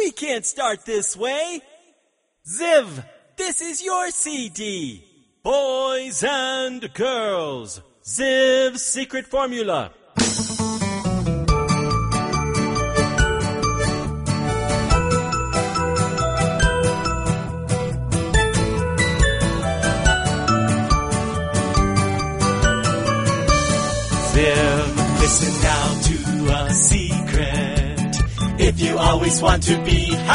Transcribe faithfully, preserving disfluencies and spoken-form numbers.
We can't start this way. Ziv, this is your C D. Boys and girls, Ziv's secret formula. Ziv, listen now to a secret. If you always want to be happy,